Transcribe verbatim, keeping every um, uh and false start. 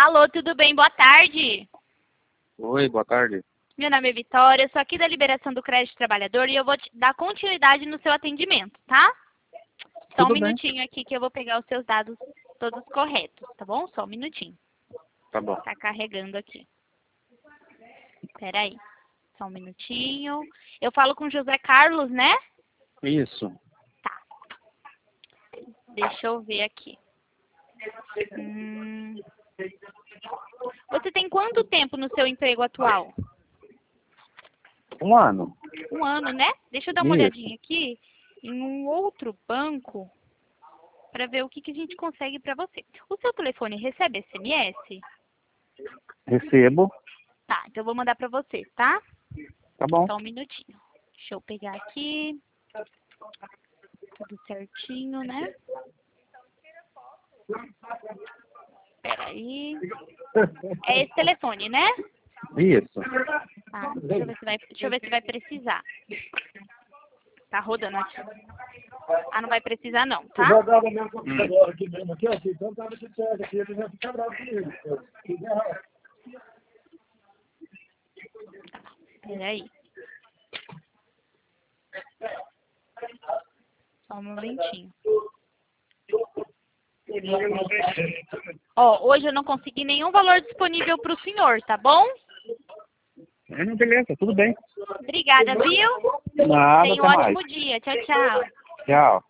Alô, tudo bem? Boa tarde. Oi, boa tarde. Meu nome é Vitória, eu sou aqui da Liberação do Crédito Trabalhador e eu vou te dar continuidade no seu atendimento, tá? Só Tudo um bem. minutinho aqui que eu vou pegar os seus dados todos corretos, tá bom? Só um minutinho. Tá bom. Tá carregando aqui. Espera aí. Só um minutinho. Eu falo com José Carlos, né? Isso. Tá. Deixa eu ver aqui. Hum... Você tem quanto tempo no seu emprego atual? Um ano. Um ano, né? Deixa eu dar uma Isso. olhadinha aqui em um outro banco para ver o que, que a gente consegue para você. O seu telefone recebe S M S? Recebo. Tá, então eu vou mandar para você, tá? Tá bom. Só um minutinho. Deixa eu pegar aqui. Tudo certinho, né? Peraí. É esse telefone, né? Isso. Tá, deixa eu ver se vai, deixa eu ver se vai precisar. Tá rodando aqui. Ah, não vai precisar não, tá? Eu jogava meu computador aqui mesmo, aqui, aqui, então tava de certo aqui, ele já fica bravo comigo. Peraí. Só um momentinho. Ó, hoje eu não consegui nenhum valor disponível para o senhor, tá bom? É, não, beleza, tudo bem. Obrigada, viu? Nada, Tenha um até ótimo mais. dia. Tchau, tchau. Tchau.